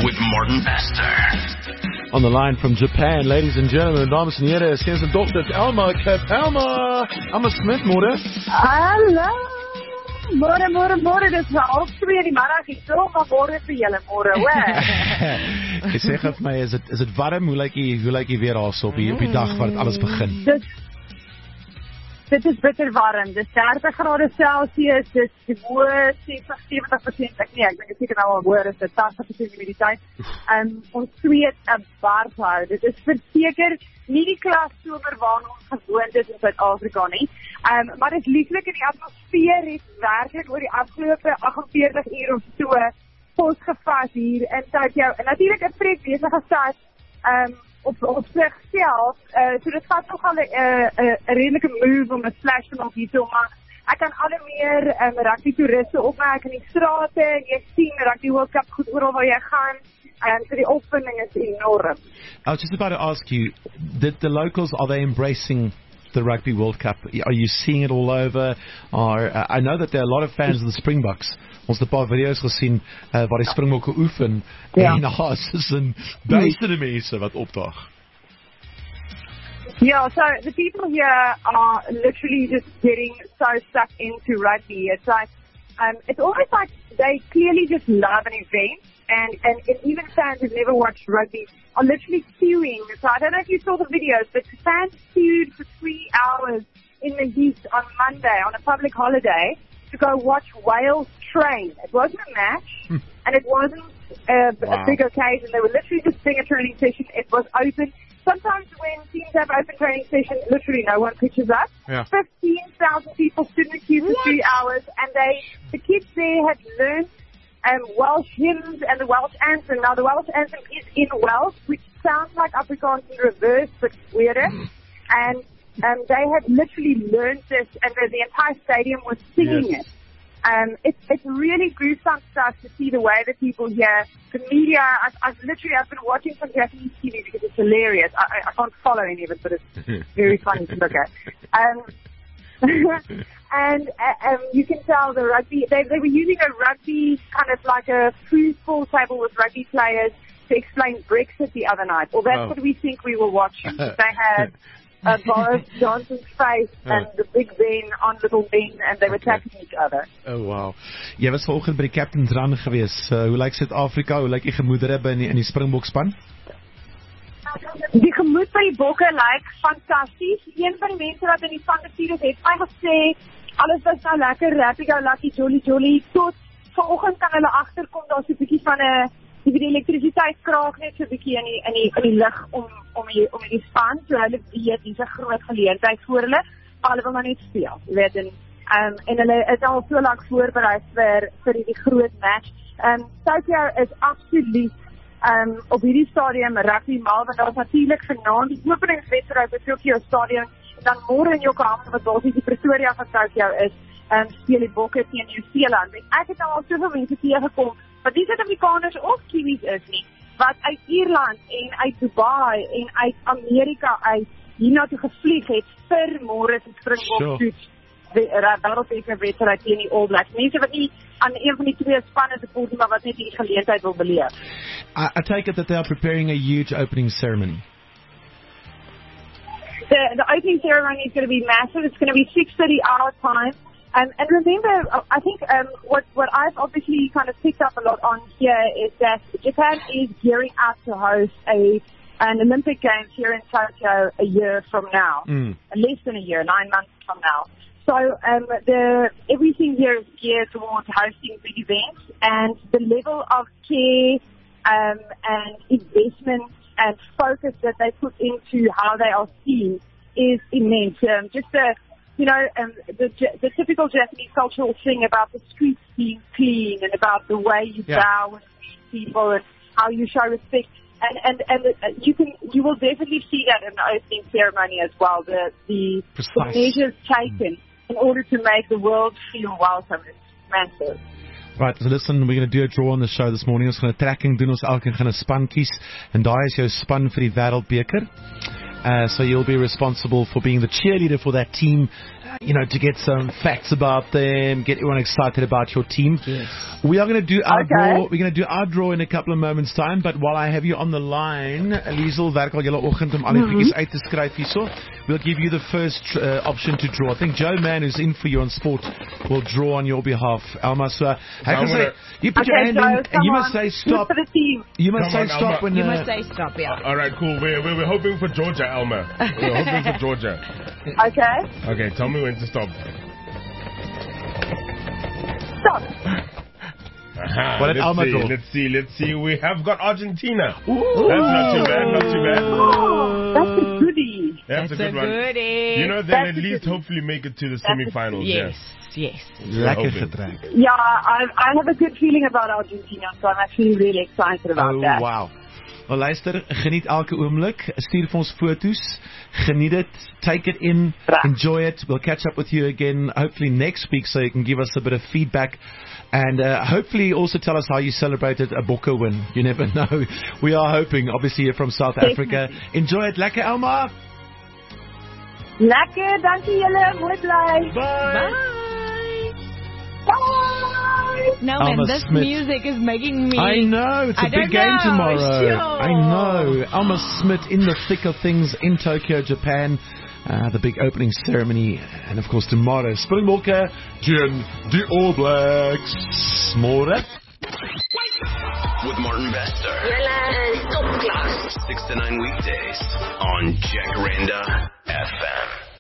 with Martin Pastor. On the line from Japan, ladies and gentlemen, dames en heren, sinds de dokter Elma Kip. Elma Smith, môre. Hallo. Môre, dit is al 2 in die middag, ek sê maar môre vir julle, môre, hoor. Jy sê vir my, is dit warm? Hoe lyk jy weer af op die dag waar dit alles begin? Dit is bitter warm, dit is 30 grade Celsius, dit is die hoë 70%, ek ben seker nou al hoor, is dit 80% humiditeit. Ons sweet 'n barshou, dit is verseker nie die klas somer waarna ons gewoond is in Suid-Afrika nie, maar dit lieflik in die atmosfeer het werklik oor die afgelope 48 uur of so posgevat hier in Tokyo, en natuurlik 'n pret besige stad, op zichzelf, so dit gaat nogal een redelijke move om een splash te maken hierso, maar ek kan alle meer rugby toeristen opmaak in die straten, jy sien rugby World Cup goed oral waar jy gaan, so die opwinding is enorm. I was just about to ask you, the locals, are they embracing the Rugby World Cup? Are you seeing it all over? I know that there are a lot of fans of the Springboks. Ons het 'n paar video's gesien waar die Springbokke oefen en is en duisende mense wat opdaag. Yeah, so the people here are literally just getting so stuck into rugby. It's like, it's almost like they clearly just love an event, and even fans who've never watched rugby are literally queuing. So I don't know if you saw the videos, but fans queued for 3 hours in the heat on Monday on a public holiday to go watch Wales train. It wasn't a match, and it wasn't a big occasion. They were literally just doing a training session. It was open. Sometimes when teams have open training sessions, literally no one pitches up. Yeah. 15,000 people stood in the queue for 3 hours, and the kids there had learned Welsh hymns and the Welsh anthem. Now the Welsh anthem is in Welsh, which sounds like Afrikaans in reverse, but weirder. And they had literally learned this, and the entire stadium was singing it. It's really gruesome stuff to see the way that people here, the media, I've been watching some Japanese TV because it's hilarious. I can't follow any of it, but it's very funny to look at. And you can tell the rugby, they were using a rugby, kind of like a foosball table with rugby players to explain Brexit the other night. Or that's what we think we were watching. They had Boris Johnson's face and the Big Ben on Little Ben, and they were tapping each other. Oh, wow. Jy was vanoggend by die Captain's Run gewees. Hoe lyk Suid-Afrika? Hoe lyk die gemoedere in die Springbokspan? Die gemoed by die bokke lyk fantasties. Een van die mense wat in die span bestuur het my gesê, alles was nou lekker, happy-go-lucky, jolly, tot vanoggend kan hulle agterkom, daar's 'n bietjie van 'n die elektrisiteit kraak net so 'n bietjie in die lug om die span, so hulle weet dis 'n groot geleentheid vir hulle, maar hulle wil maar net speel, jy weet, en hulle is al so lank voorberei vir die groot match. Tokyo is absoluut op hierdie stadium rugby mal, want daar's natuurlik vanaand die openingswedstryd by Tokyo Stadium, en dan môre in Yokohama wat basies die Pretoria van Tokyo is, speel die Bokke teen Nieu-Seeland. En ek het nou al soveel mense teëgekom wat nie Suid-Afrikaners of Kiwis is nie, wat uit Ierland en uit Dubai en uit Amerika uit hiernatoe gevlieg het vir môre se Springbok-toets wêreldbeker wedstryd teen die All Blacks. Mense wat nie aan een van die twee spanne support, maar wat net die geleentheid wil beleef. I take it that they are preparing a huge opening ceremony. The opening ceremony is going to be massive. It's going to be 6:30 our time. And remember, I think what I've obviously kind of picked up a lot on here is that Japan is gearing up to host an Olympic Games here in Tokyo a year from now, less than a year, 9 months from now. So everything here is geared towards hosting big events, and the level of care and investment and focus that they put into how they are seen is immense. The typical Japanese cultural thing about the streets being clean and about the way you bow and meet people and how you show respect. And you will definitely see that in the opening ceremony as well. The measures taken in order to make the world feel welcome is massive. Right, so listen, we're going to do a draw on the show this morning. Ons gaan 'n trekking doen, ons elkeen gaan 'n span kies, en daai is jou span vir die Wêreldbeker. So you'll be responsible for being the cheerleader for that team to get some facts about them, get everyone excited about your team. Yes. We are going to do our Okay. draw. We're going to do our draw in a couple of moments' time. But while I have you on the line, Liesel, werk al julle oggend om al die goedjies uit te skryf hierso. We'll give you the first option to draw. I think Joe Mann, who's in for you on sport, will draw on your behalf. Alma, so hy gaan sê, you put your hand in, and you must say stop. For the team. You must Come say on, stop Alma. when. You must say stop, yeah. All right, cool. We're hoping for Georgia, Alma. We're hoping for Georgia. Okay. Okay, tell me when to stop. Stop. Aha, What did Alma draw? Let's see. We have got Argentina. That's not too bad. Oh, that's a goodie. That's a good one. goodie. You know, then That's at a least good- hopefully make it to the semi-finals. Yes, yes. Lekker hoping. getrek. Yeah, I have a good feeling about Argentina, so I'm actually really excited about Oh, that. wow. Wel luister, geniet elke oomblik. Stuur vir ons foto's. Geniet it. Take it in. Right. Enjoy it. We'll catch up with you again hopefully next week so you can give us a bit of feedback. And hopefully also tell us how you celebrated a Bokke win. You never know. We are hoping. Obviously you're from South Africa. Enjoy it. Lekker, Elma. Lekker, dankie julle, mooi bly. Bye. Bye. No, Alma man, this Smith. music is making me... I know. It's a I big don't game know, tomorrow. sure. I know. Elma Smith in the thick of things in Tokyo, Japan. The big opening ceremony. And of course tomorrow, Springbokke teen die All Blacks. Môre. With Martin Bester. 6 to 9 weekdays on Jacaranda FM.